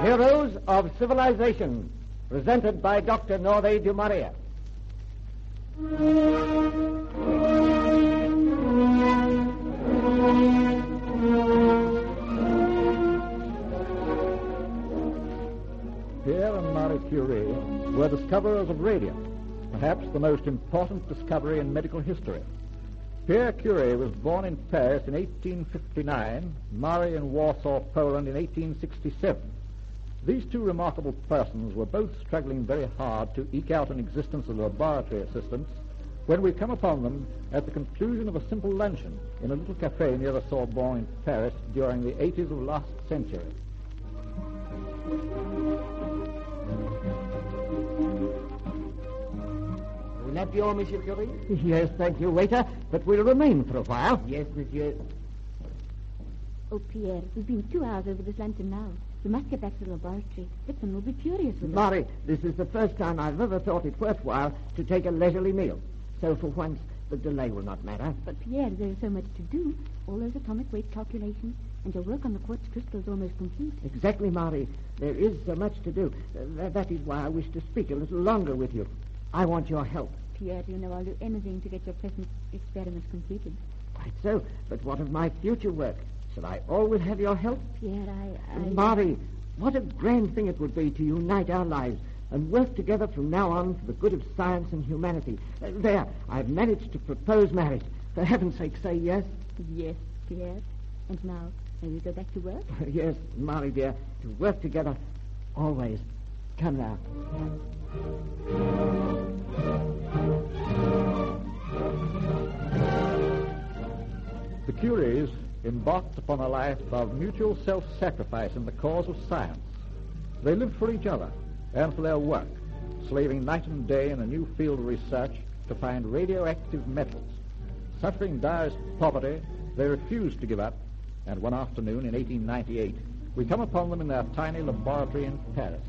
Heroes of Civilization, presented by Dr. Norvé du Maria. Pierre and Marie Curie were discoverers of radium, perhaps the most important discovery in medical history. Pierre Curie was born in Paris in 1859, Marie in Warsaw, Poland in 1867. These two remarkable persons were both struggling very hard to eke out an existence as laboratory assistants when we come upon them at the conclusion of a simple luncheon in a little cafe near the Sorbonne in Paris during the 80s of last century. Will that be all, Monsieur Curie? Yes, thank you, waiter, but we'll remain for a while. Yes, monsieur. Oh, Pierre, we've been 2 hours over this luncheon now. We must get back to the laboratory. Dixon will be furious with us. Marie, this is the first time I've ever thought it worthwhile to take a leisurely meal. So for once, the delay will not matter. But, Pierre, there is so much to do. All those atomic weight calculations, and your work on the quartz crystal is almost complete. Exactly, Marie. There is so much to do. That is why I wish to speak a little longer with you. I want your help. Pierre, you know I'll do anything to get your present experiments completed. Quite so. But what of my future work? Shall I always have your help? Pierre, I... Marie, what a grand thing it would be to unite our lives and work together from now on for the good of science and humanity. There, I've managed to propose marriage. For heaven's sake, say yes. Yes, Pierre. And now, may we go back to work? Yes, Marie, dear, to work together always. Come now. The Curies embarked upon a life of mutual self-sacrifice in the cause of science. They lived for each other and for their work, slaving night and day in a new field of research to find radioactive metals. Suffering direst poverty, they refused to give up, and one afternoon in 1898, we come upon them in their tiny laboratory in Paris.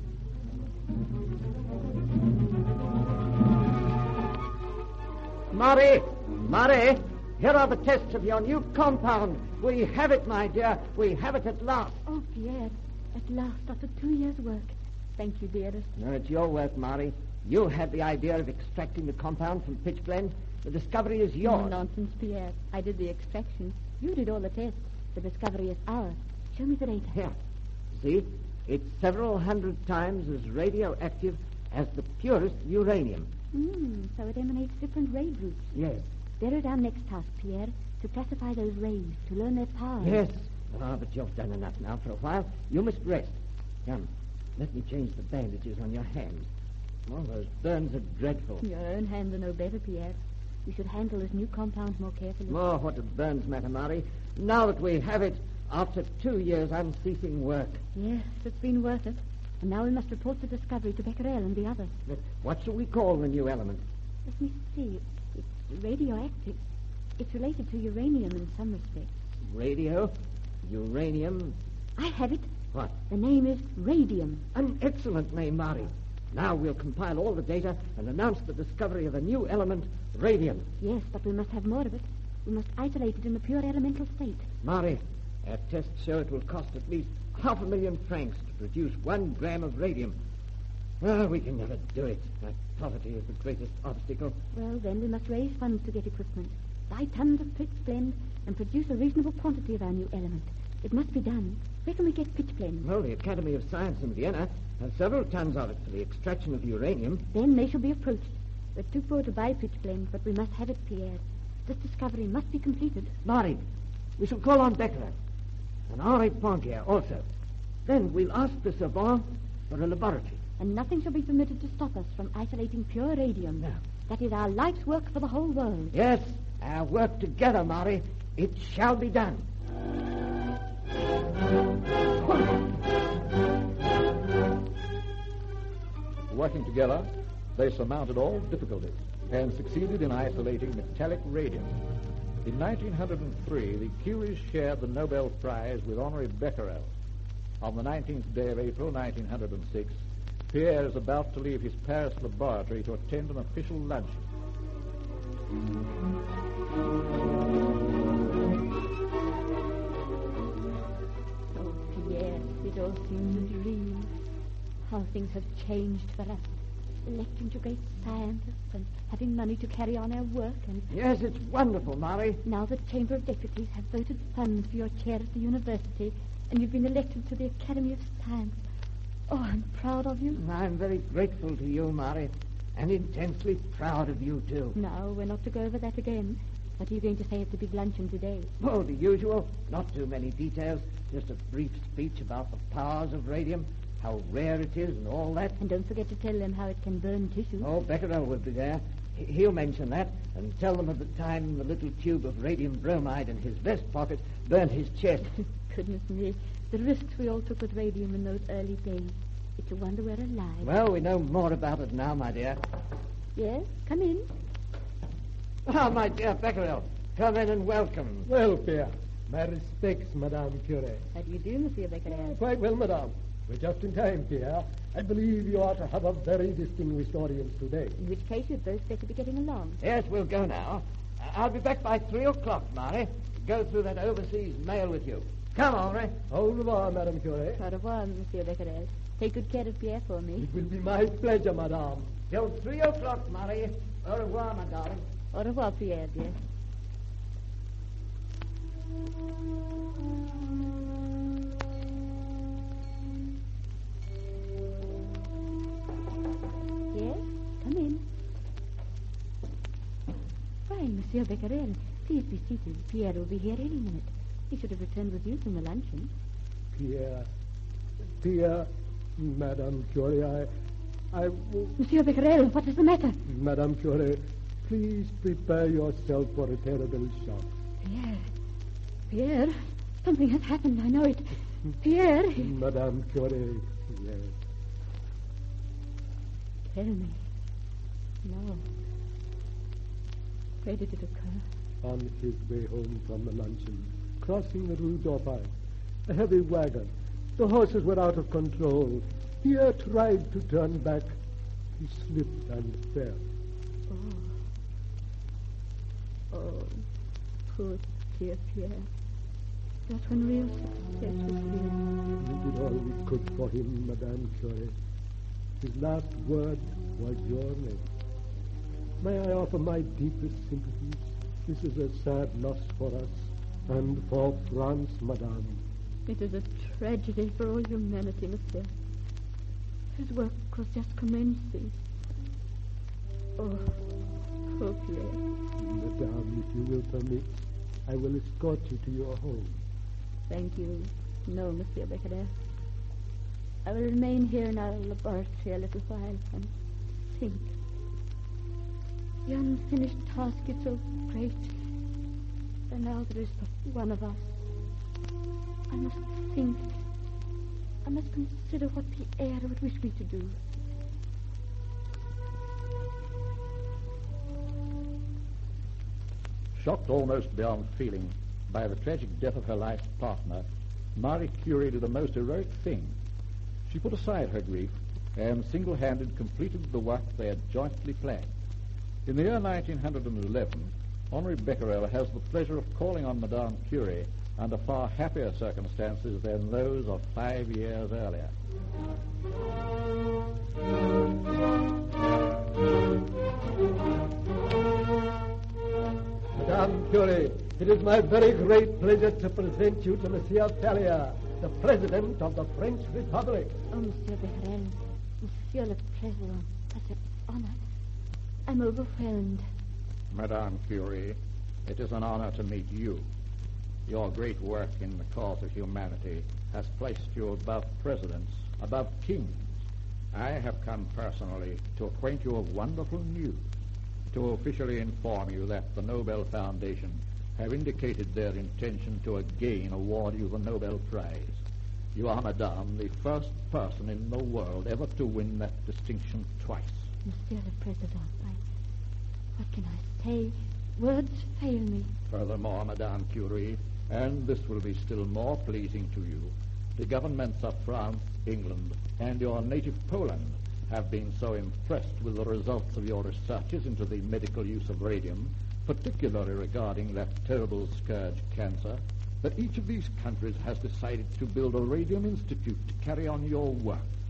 Marie, here are the tests of your new compound. We have it, my dear. We have it at last. Oh, Pierre, at last, after 2 years' work. Thank you, dearest. No, it's your work, Marie. You had the idea of extracting the compound from pitchblende. The discovery is yours. Nonsense, Pierre. I did the extraction. You did all the tests. The discovery is ours. Show me the data. Here. See? It's several hundred times as radioactive as the purest uranium. So it emanates different ray groups. Yes. There is our next task, Pierre, to classify those rays, to learn their power. Yes. But you've done enough now for a while. You must rest. Come, let me change the bandages on your hands. Oh, those burns are dreadful. Your own hands are no better, Pierre. You should handle this new compound more carefully. Oh, what do burns matter, Marie? Now that we have it, after 2 years unceasing work. Yes, it's been worth it. And now we must report the discovery to Becquerel and the others. But what shall we call the new element? Let me see. It's radioactive. It's related to uranium in some respects. Radio? Uranium? I have it. What? The name is radium. An excellent name, Marie. Now we'll compile all the data and announce the discovery of a new element, radium. Yes, but we must have more of it. We must isolate it in the pure elemental state. Marie, our tests show it will cost at least 500,000 francs to produce 1 gram of radium. Well, we can never do it. Poverty is the greatest obstacle. Well, then we must raise funds to get equipment, buy tons of pitchblende, and produce a reasonable quantity of our new element. It must be done. Where can we get pitchblende? Well, the Academy of Science in Vienna has several tons of it for the extraction of uranium. Then they shall be approached. We're too poor to buy pitchblende, but we must have it, Pierre. This discovery must be completed. Marie, we shall call on Becquerel and Henri Poincare also. Then we'll ask the Sorbonne for a laboratory. And nothing shall be permitted to stop us from isolating pure radium. No. That is our life's work for the whole world. Yes, our work together, Marie. It shall be done. Working together, they surmounted all difficulties and succeeded in isolating metallic radium. In 1903, the Curies shared the Nobel Prize with Henri Becquerel. On the 19th day of April, 1906, Pierre is about to leave his Paris laboratory to attend an official luncheon. Oh, Pierre, it all seems a dream. how things have changed for us. Electing to great scientists and having money to carry on our work, and Yes, it's wonderful, Mary. now the Chamber of Deputies have voted funds for your chair at the university, and you've been elected to the Academy of Science. Oh, I'm proud of you. I'm very grateful to you, Mary, and intensely proud of you, too. No, we're not to go over that again. What are you going to say at the big luncheon today? Oh, the usual. Not too many details. Just a brief speech about the powers of radium, how rare it is, and all that. And don't forget to tell them how it can burn tissue. Oh, Becquerel will be there. He'll mention that and tell them of the time the little tube of radium bromide in his vest pocket burned his chest. Goodness me, the risks we all took with radium in those early days. It's a wonder we're alive. Well, we know more about it now, my dear. Yes, come in. Ah, my dear Becquerel, come in and welcome. Well, Pierre, my respects, Madame Curie. How do you do, Monsieur Becquerel? Quite well, Madame. We're just in time, Pierre. I believe you are to have a very distinguished audience today. In which case you'd both better be getting along. Yes, we'll go now. I'll be back by 3 o'clock, Mary. Go through that overseas mail with you. Come, Henri. Au revoir, Madame Curie. Au revoir, Monsieur Becquerel. Take good care of Pierre for me. It will be my pleasure, Madame. Till 3 o'clock, Marie. Au revoir, my darling. Au revoir, Pierre, dear. Yes, come in. Fine, Monsieur Becquerel. Please be seated. Pierre will be here any minute. He should have returned with you from the luncheon. Pierre, Madame Curie, I Monsieur Becquerel, what is the matter? Madame Curie, please prepare yourself for a terrible shock. Pierre, something has happened. I know it. Pierre. Madame Curie, yes. Tell me. No. Where did it occur? On his way home from the luncheon, crossing the Rue Dauphine, a heavy wagon. The horses were out of control. Pierre tried to turn back. He slipped and fell. Oh, poor dear Pierre. That's when real success was here. We did all we could for him, Madame Curie. His last word was your name. May I offer my deepest sympathies? This is a sad loss for us and for France, Madame. It is a tragedy for all humanity, monsieur. His work was just commencing. Oh, poor Pierre. Madame, if you will permit, I will escort you to your home. Thank you. No, Monsieur Becquerel. I will remain here in our laboratory a little while and think. The unfinished task is so great. And now there is but one of us. I must think. I must consider what Pierre would wish me to do. Shocked almost beyond feeling by the tragic death of her life's partner, Marie Curie did a most heroic thing. She put aside her grief and single-handed completed the work they had jointly planned. In the year 1911, Henri Becquerel has the pleasure of calling on Madame Curie under far happier circumstances than those of 5 years earlier. Madame Curie, it is my very great pleasure to present you to Monsieur Ferrier, the President of the French Republic. Oh, Monsieur Becquerel, Monsieur le Président, such an honor. I'm overwhelmed. Madame Curie, it is an honor to meet you. Your great work in the cause of humanity has placed you above presidents, above kings. I have come personally to acquaint you of wonderful news, to officially inform you that the Nobel Foundation have indicated their intention to again award you the Nobel Prize. You are, Madame, the first person in the world ever to win that distinction twice. Monsieur le Président, what can I say? Words fail me. Furthermore, Madame Curie, and this will be still more pleasing to you, the governments of France, England, and your native Poland have been so impressed with the results of your researches into the medical use of radium, particularly regarding that terrible scourge cancer, that each of these countries has decided to build a radium institute to carry on your work.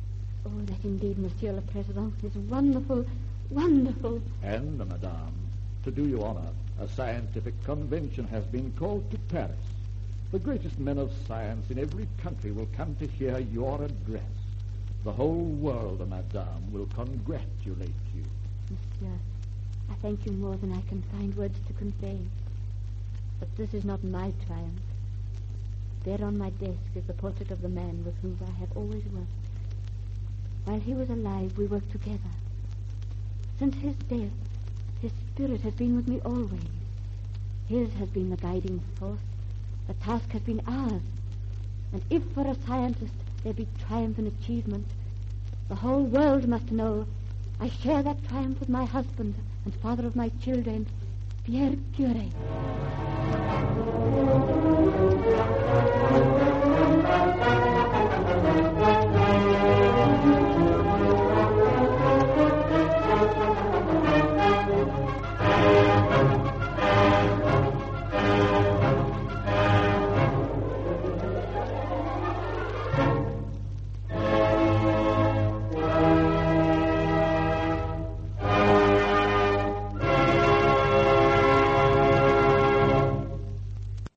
Oh, that indeed, Monsieur le Président, is wonderful, wonderful. And, Madame, to do you honor, a scientific convention has been called to Paris. The greatest men of science in every country will come to hear your address. The whole world, Madame, will congratulate you. Monsieur, I thank you more than I can find words to convey. But this is not my triumph. There on my desk is the portrait of the man with whom I have always worked. While he was alive, we worked together. Since his death, his spirit has been with me always. His has been the guiding force. The task has been ours. And if for a scientist there be triumph in achievement, the whole world must know I share that triumph with my husband and father of my children, Pierre Curie.